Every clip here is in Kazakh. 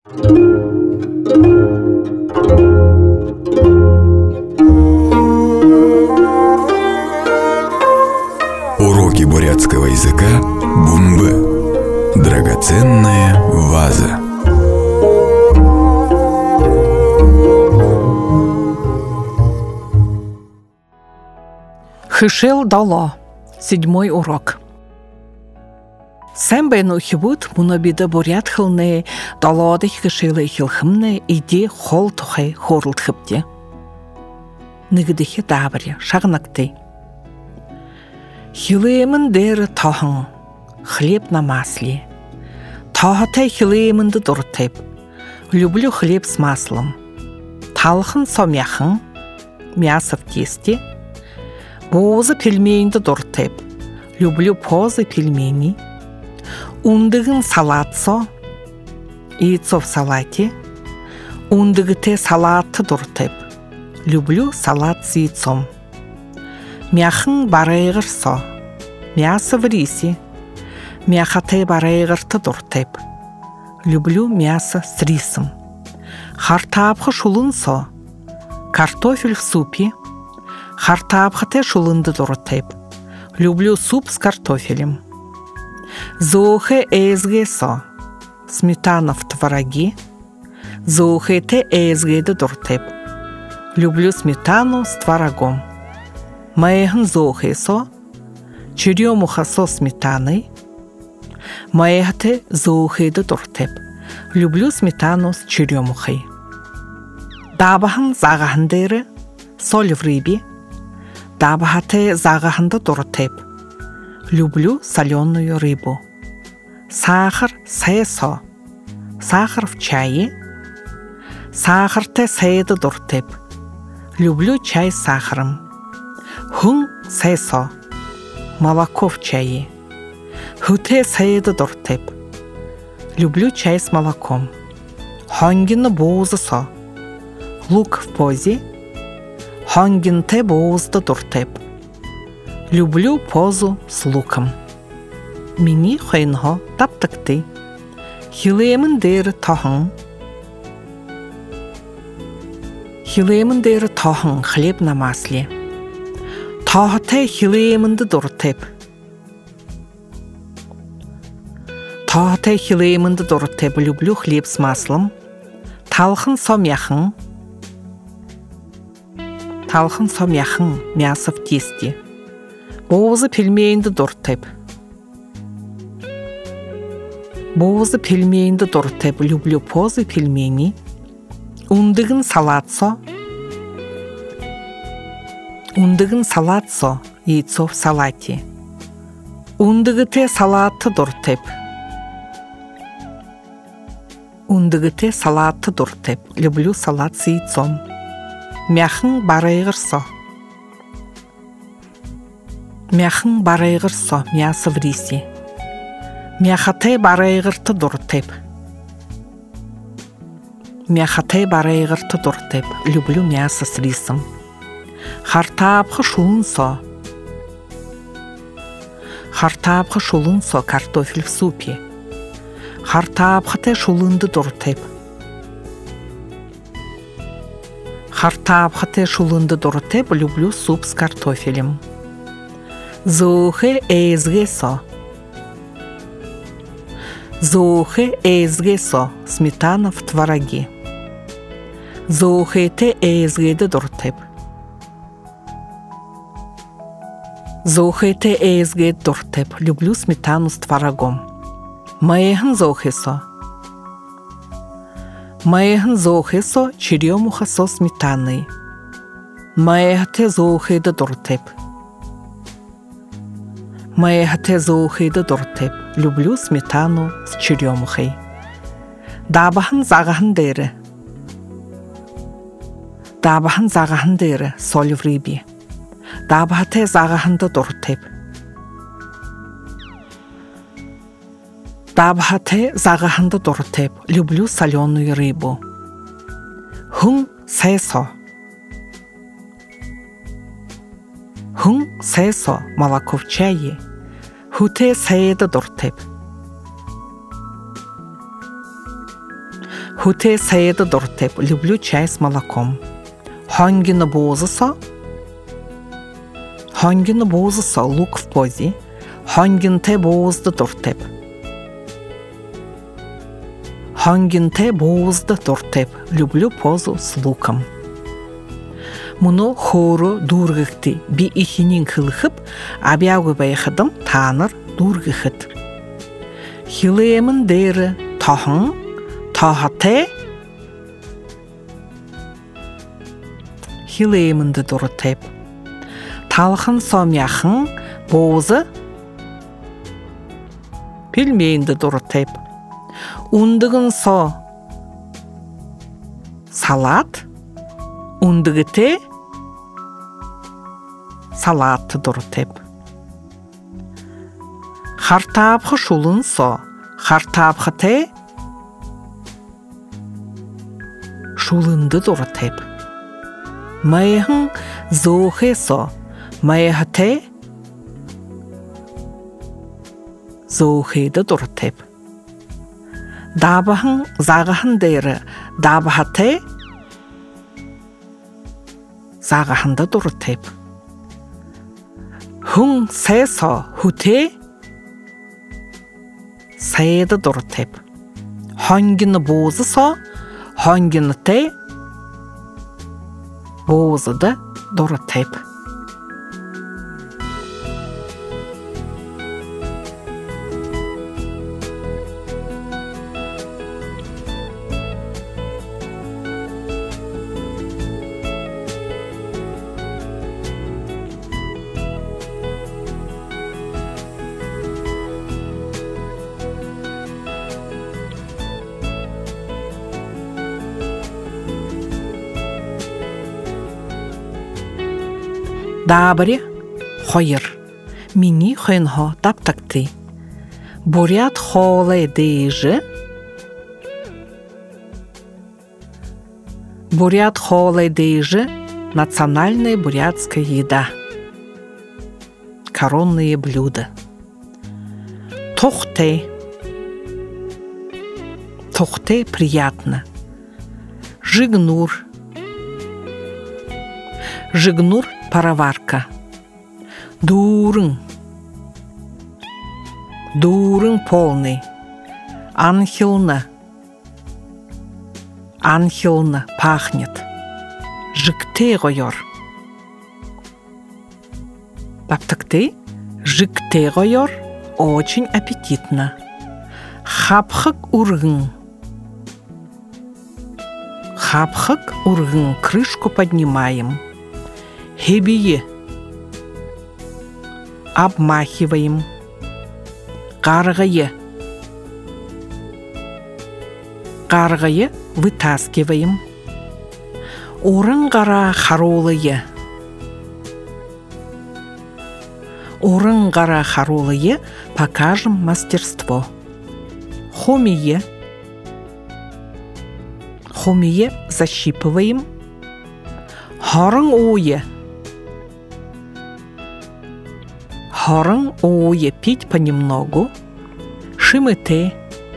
Уроки бурятского языка Бумбы. Драгоценная ваза. Хышел дало. 7 урок. Сэмбэн ухибут мунабида бурят хылны даладых хышелы хилхымны иде хол тухай хорылт хыпте. Нигдихи дабаря шагнакты. Хилемын дэр тахан, хлеб на масле. Тахатай хилемын да дуртеп. Люблю хлеб с маслом. Талхан сомяхан, мясо в тесте. Бозы пельмени да дуртеп. Люблю позы пельмени. Ундыгын салатсо. Яйцо в салате. Ундыгыте салаты дуртеп. Люблю салат с яйцом. Мяхын барайгырсо. Мясо в рисе. Мяхате барайгырты дуртеп. Люблю мясо с рисом. Хартапхы шулынсо. Картофель в супе. Хартапхате шулынды дуртеп. Люблю суп с картофелем. Зоухе эзгесо. Сметана в твороге. Зоухете эзгеды дуртеп. Люблю сметану с творогом. Маехн зоухесо. Черемуха со сметаной. Маехте зоухеды дуртеп. Люблю сметану с черемухой. Дабахан загахандеры. Соль в рыбе. Дабахате загаханда дуртеп. Люблю соленую рыбу. Сахар сэсо. Сахар в чае. Сахар те сэйды дуртеп. Люблю чай с сахаром. Хун сэсо. Молоко в чае. Хуте сэйды дуртеп. Люблю чай с молоком. Хонгины боузысо. Лук в позе. Хонгин те боузды дуртеп. Люблю позу с луком. Мини хойнго таптыкты. Хилемын дэр тахан. Хилемын дэр тахан хлеб на масле. Тахате хилемынды дуртеп. Тахате хилемынды дуртеп. Люблю хлеб с маслом. Талхын сомяхын. Талхын сомяхын. Мясо в тесте. Бозы пельмени дуртеп. Бозы пельмени дуртеп. Люблю позы пельмени. Ундыгын салатсо. Ундыгын салатсо. Яйцо в салате. Ундыгыте салаты дуртеп. Ундыгыте салаты дуртеп. Люблю салат с яйцом. Мяхын барайгырсо. Мяхын барайгырсо. Мясо в рисе. Мяхате барайгырты дуртеп. Мяхате барайгырты дуртеп. Люблю мясо с рисом. Хартапхы шулынсо. Хартапхы шулынсо. Картофель в супе. Хартапхате шулынды дуртеп. Хартапхате шулынды дуртеп. Люблю суп с картофелем. Зоухе эзгесо. Зоухе эзгесо. Сметана в твороге. Зоухете эзгеды дуртеп. Зоухете эзгед дуртеп. Люблю сметану с творогом. Маехн зоухесо. Маехн зоухесо. Черемуха со сметаной. Маехте зоухеды дуртеп. Маехте зоухеды дуртеп. Люблю сметану с черемухой. Дабахан загахандеры. Дабахан загахандеры. Соль в рыбе. Дабахате загаханды дуртеп. Дабахате загаханды дуртеп. Люблю соленую рыбу. Хун сэсо. Хун сэсо. Молоко в чае. Хуте сэйды дуртеп. Хуте саеда дуртеп. Люблю чай с молоком. Хангина бозыса. Хангина бозыса. Лук в позе. Хангинте бозды дуртеп. Хангинте бозды дуртеп. Люблю позу с луком. Мұны хору дургыхты. Би ихинин кылхып, абягы байхадым таныр дургыхыт. Хилемін дері тахын, тахате. Хилемінді дұртеп. Талхын сомяхын бозы. Пельменді дұртеп. Ундығын со салат. Ундығыте салатты дұртеп. Хартапқы шулын со. Хартапқы те шулынды дұртеп. Майхын зоғе со. Майхы те зоғейді дұртеп. Дабахын зағахын дейрі. Дабахы те зағахында дұртеп. Хүн сэсо хуте сэйді дұртеп. Хангины бозы со, хангины те бозыды дұртеп. Дабыре хойыр. Мини хойнхо таптакты. Бурят холы дейжі. Бурят холы дейжі. Национальная бурятская еда. Коронные блюда. Тухте. Тухте приятно. Жигнур. Жигнур пароварка. Дурын. Дурын полный. Анхилна. Анхилна пахнет. Жикте гойор. Таптыкты. Жикте гойор. Очень аппетитно. Хапхык ургын. Хапхык ургын. Крышку поднимаем. Хебие. Обмахиваем. Каргае. Каргае вытаскиваем. Орын-қара харолые. Орын-қара харолые покажем мастерство. Хомие. Хомие защипываем. Хорын-ое. Хорын-ое пить понемногу. Шимыте.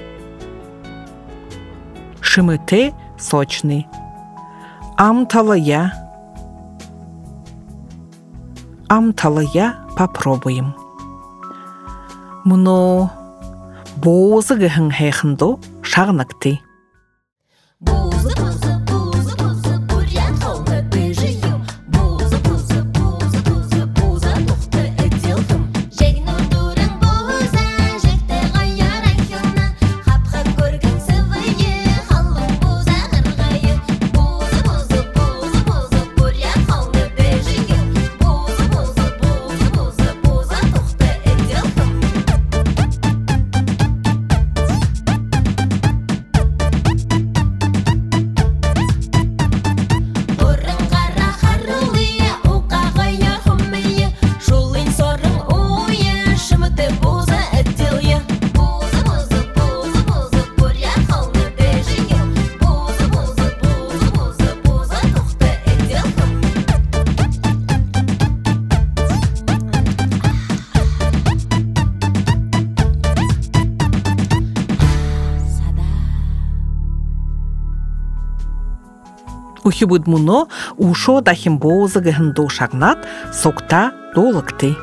Шимыте сочный. Амталая. Амталая попробуем. Мұны бозығығын хэхындо шағынакты. Ухибуд муно ушо дахим бозы гыхынду шагнат сокта долыкты.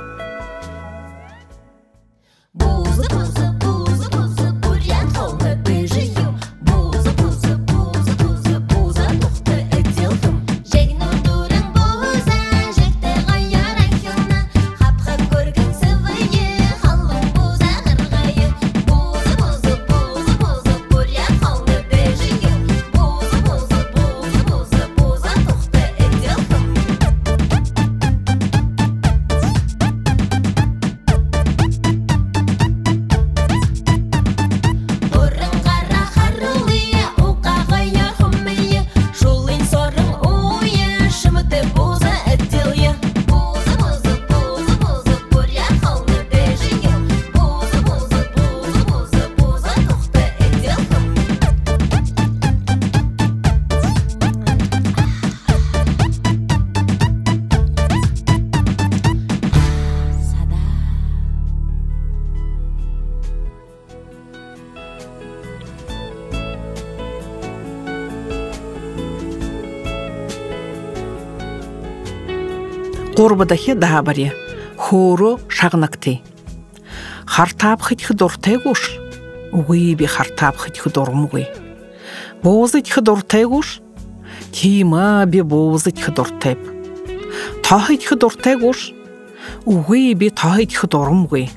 Горбадахи дабаре, хоро шагнакты. Хартап хитхи дортегуш, уйби хартап хитхи дормуй. Бозит хидортегуш, тима би бозит хидортеп. Тахит хидортегуш, уйби тахит хидормуй.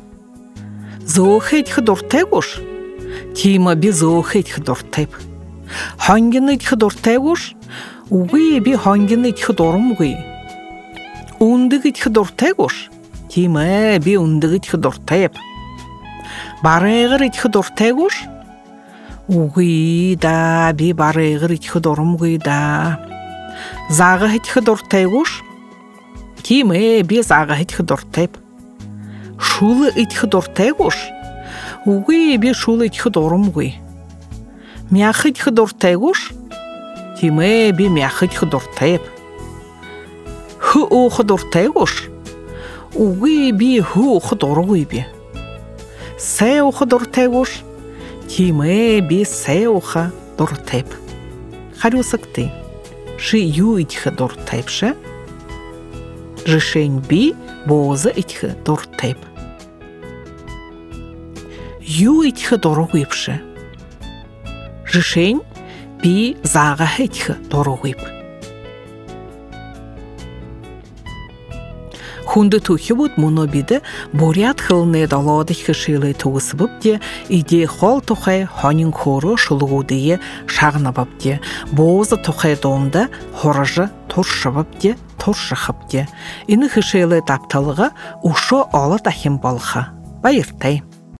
Зохит хидортегуш, тима би зохит хидортеп. Хангинит хидортегуш, уйби хангинит хидормуй. Ундыгит хидортегуш, тима би ундыгит хидортеп. Барегырит хидортегуш, угы да би барегырит хидормуй да. Загахит хидортегуш, тима би загахит хидортеп. Шулы ит хидортегуш, угы би шулы ит хидормуй. Мяхит хидортегуш, тима би мяхит хидортеп. Ху хидортегуш, угы би ху хидоргуй би. Сеу хидортегуш, тима би сеуха дортеп. Харюсакты, ши ю ит хидортепше, жишень би боза ит хидортеп. Ю ит хидоргуйпше, жишень би зага ит хидоргуйп. Хунды тухи буд муно биде бурят хылны даладых хышилы тугысыбыпте иде хол тухай ханин хору шулгудые шагнабапте бозы тухай домда хорыжы туршыбыпте туршыхыпте ины хышилы тапталыга ушо алы тахим балха байыртай.